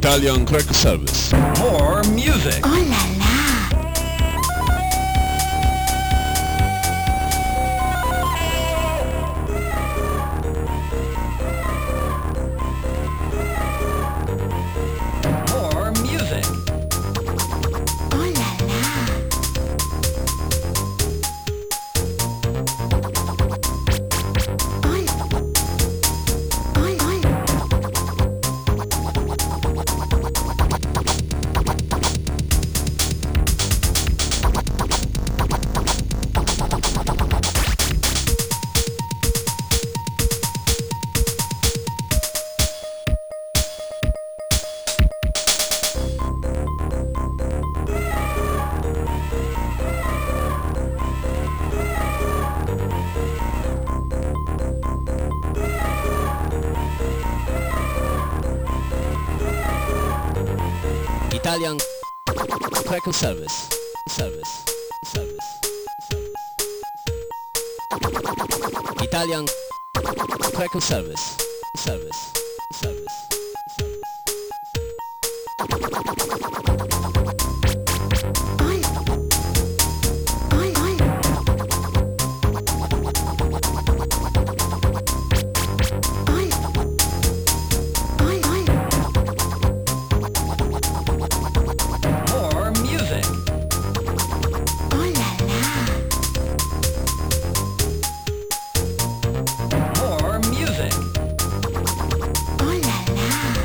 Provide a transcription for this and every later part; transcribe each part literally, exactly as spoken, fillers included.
Italian Crack Service. More music. Oh la la. More music. Oh la la. Oi. Oi, oi. Italian Crack Service. Service. Service. Service. Italian Crack Service. Service. Service. Oi. Oi, oi. Oi. Oi, oi. More music. Oh la la. More music. Oh la la.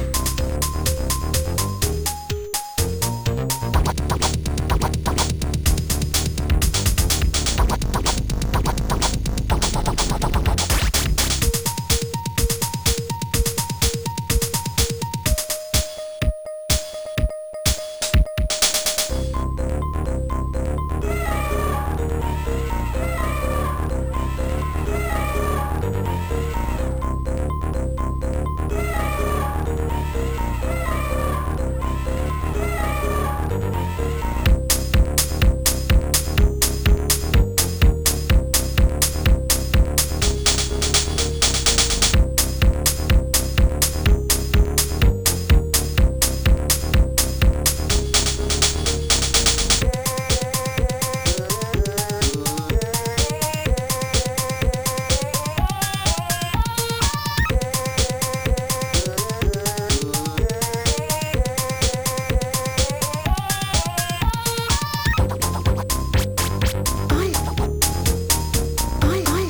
Oi. Oi, oi.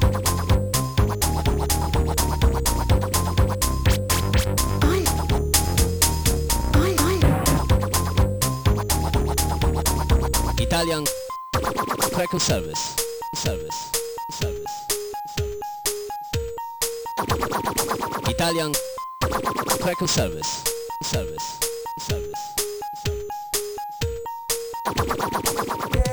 Oi. Oi, oi. Italian Crack Service. Service. Service. Service. Italian Crack Service. Service. Service. Service.